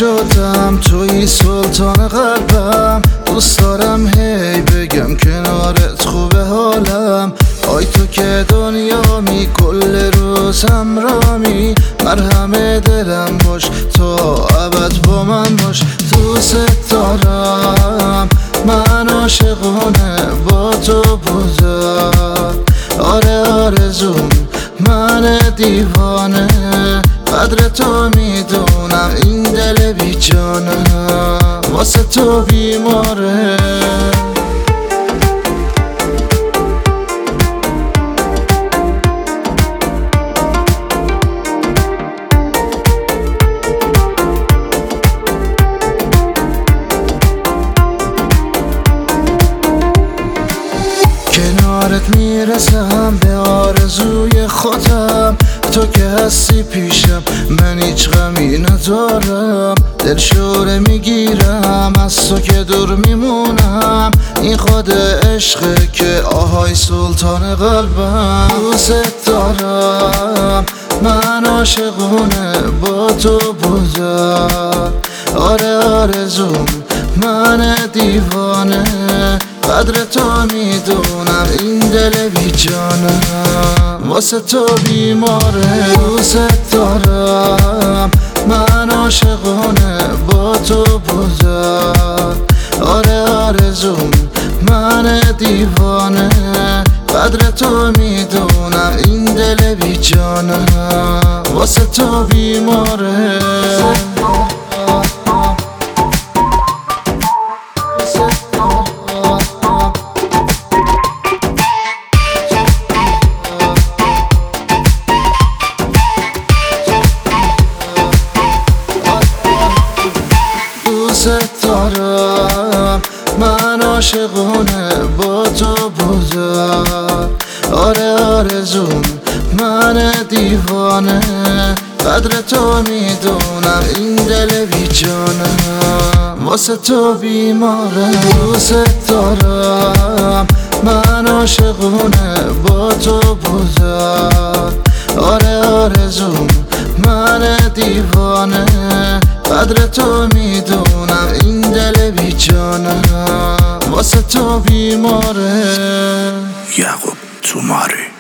شدم، توی سلطان قلبم. دوست دارم هی بگم کنارت خوبه حالم. آی تو که دنیامی، کل روز همرامی. مرهم دلم باش تا ابد با من باش. دوست دارم، من عاشقونه با تو بودم. آره آرزوم، من دیوانه قدر تو میدونم. این دل بیجانه واسه تو بیماره. کنارت میرسم به آرزوی خودم. تو که هستی پیشم من هیچ غمی ندارم. دل شوره میگیرم از تو که دور میمونم. این خود عشقه که آهای سلطان قلبم. دوست دارم، من عاشقونه با تو بودم. آره آرزوم، من دیوانه قدر تو میدونم. این دل بیجانه واسه تو بیماره. دوست دارم، من عاشقونه با تو بودم. آره آرزوم، من دیوانه قدر تو میدونم. این دل بیجانه واسه تو بیماره. دوست دارم، من عاشقونه با تو بودم. آره آرزوم، من دیوانه قدر تو میدونم. این دل بیجانه واسه تو بیماره. دوست دارم، من عاشقونه با تو بودم. آره آرزوم، من دیوانه قدر تو میدونم. این دل بیجانه واسه تو بیماره. یعقوب توماری.